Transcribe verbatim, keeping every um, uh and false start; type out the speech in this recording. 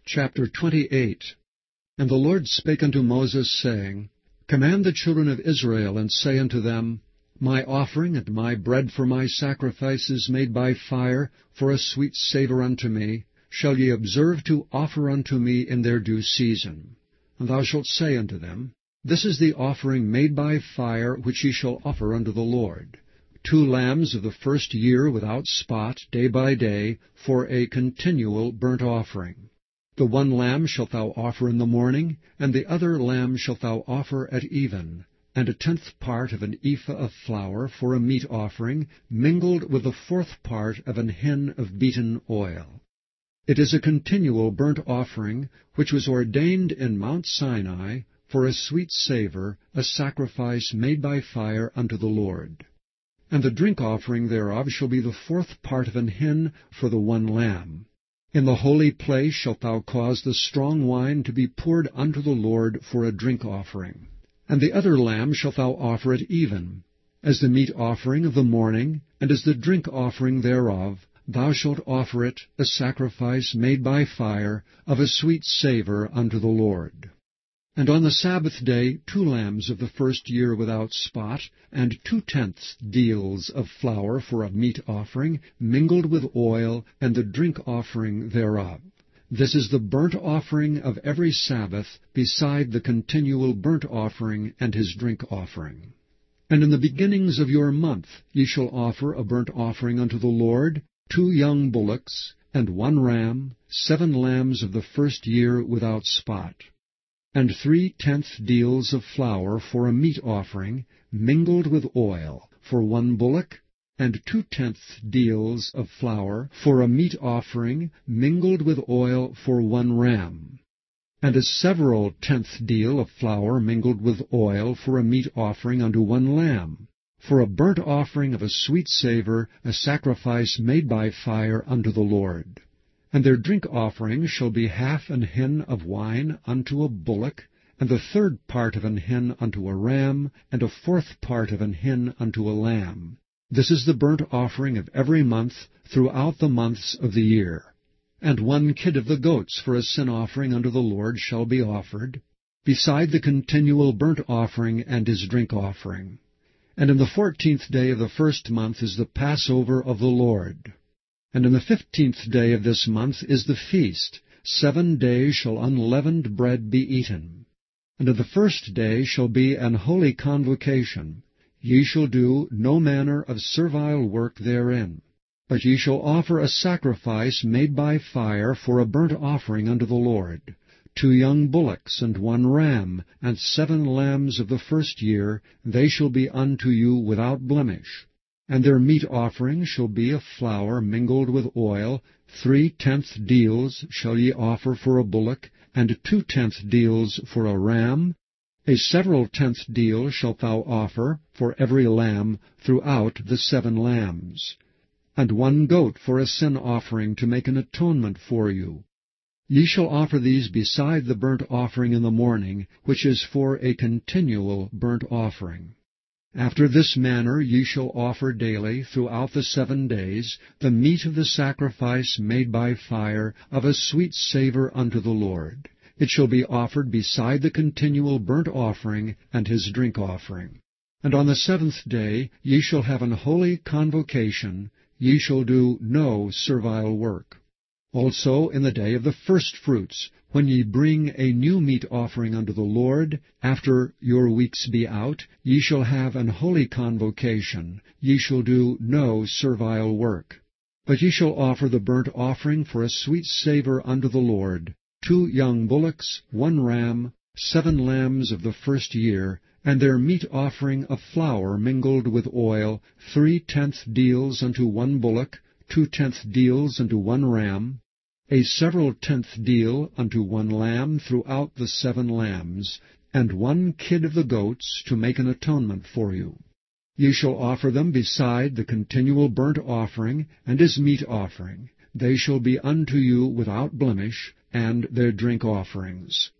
Chapter twenty-eight. And the Lord spake unto Moses, saying, Command the children of Israel, and say unto them, My offering and my bread for my sacrifices made by fire, for a sweet savour unto me, shall ye observe to offer unto me in their due season. And thou shalt say unto them, This is the offering made by fire, which ye shall offer unto the Lord. Two lambs of the first year without spot, day by day, for a continual burnt offering. The one lamb shalt thou offer in the morning, and the other lamb shalt thou offer at even, and a tenth part of an ephah of flour for a meat offering, mingled with the fourth part of an hin of beaten oil. It is a continual burnt offering, which was ordained in Mount Sinai, for a sweet savour, a sacrifice made by fire unto the Lord. And the drink offering thereof shall be the fourth part of an hin for the one lamb. In the holy place shalt thou cause the strong wine to be poured unto the Lord for a drink offering. And the other lamb shalt thou offer at even. As the meat offering of the morning, and as the drink offering thereof, thou shalt offer it a sacrifice made by fire, of a sweet savour unto the Lord. And on the Sabbath day two lambs of the first year without spot, and two-tenths deals of flour for a meat offering, mingled with oil, and the drink offering thereof. This is the burnt offering of every Sabbath, beside the continual burnt offering and his drink offering. And in the beginnings of your month ye shall offer a burnt offering unto the Lord, two young bullocks, and one ram, seven lambs of the first year without spot. And three-tenths deals of flour for a meat offering, mingled with oil, for one bullock, and two-tenths deals of flour for a meat offering, mingled with oil, for one ram. And a several tenth deal of flour mingled with oil for a meat offering unto one lamb, for a burnt offering of a sweet savour, a sacrifice made by fire unto the Lord. And their drink offering shall be half an hin of wine unto a bullock, and the third part of an hin unto a ram, and a fourth part of an hin unto a lamb. This is the burnt offering of every month throughout the months of the year. And one kid of the goats for a sin offering unto the Lord shall be offered, beside the continual burnt offering and his drink offering. And in the fourteenth day of the first month is the Passover of the Lord. And in the fifteenth day of this month is the feast. Seven days shall unleavened bread be eaten. And on the first day shall be an holy convocation. Ye shall do no manner of servile work therein. But ye shall offer a sacrifice made by fire for a burnt offering unto the Lord. Two young bullocks and one ram, and seven lambs of the first year, they shall be unto you without blemish. And their meat offering shall be of flour mingled with oil. Three-tenths deals shall ye offer for a bullock, and two-tenths deals for a ram. A several tenth deal shalt thou offer for every lamb throughout the seven lambs. And one goat for a sin offering to make an atonement for you. Ye shall offer these beside the burnt offering in the morning, which is for a continual burnt offering. After this manner ye shall offer daily throughout the seven days the meat of the sacrifice made by fire, of a sweet savour unto the Lord. It shall be offered beside the continual burnt offering and his drink offering. And on the seventh day ye shall have an holy convocation. Ye shall do no servile work. Also in the day of the firstfruits, when ye bring a new meat offering unto the Lord, after your weeks be out, ye shall have an holy convocation. Ye shall do no servile work. But ye shall offer the burnt offering for a sweet savour unto the Lord, two young bullocks, one ram, seven lambs of the first year, and their meat offering of flour mingled with oil, three-tenths deals unto one bullock, two-tenths deals unto one ram, a several tenth deal unto one lamb throughout the seven lambs, and one kid of the goats to make an atonement for you. Ye shall offer them beside the continual burnt offering and his meat offering. They shall be unto you without blemish, and their drink offerings.